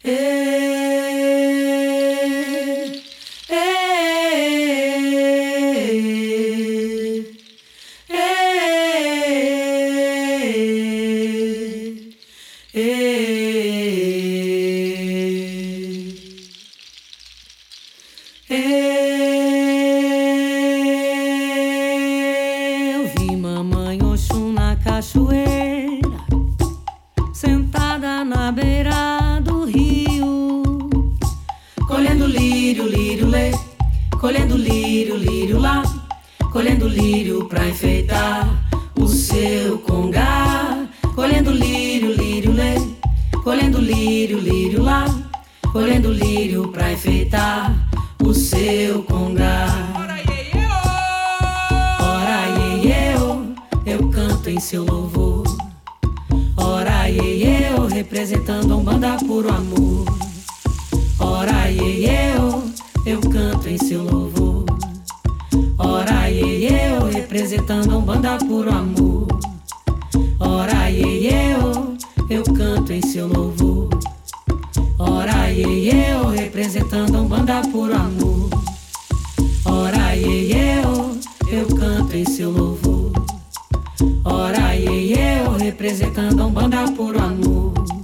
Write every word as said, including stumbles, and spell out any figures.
Eu vi mamãe Oxum na cachoeira, sentada na beira do rio, colhendo lírio, lírio lê, colhendo lírio, lírio lá, colhendo lírio pra enfeitar o seu congá, colhendo lírio, lírio lê, colhendo lírio, lírio lá, colhendo lírio pra enfeitar o seu congá. Ora iê, eu canto em seu louvor. Ora iê, eu representando a Umbanda puro amor. Ora iê, eu canto em seu louvor. Ora iê, eu representando a Umbanda puro amor. Ora iê, eu canto em seu louvor. Ora iê, eu representando a Umbanda puro amor. Ora iê, eu canto em seu louvor. Ora iê, eu representando a Umbanda puro amor.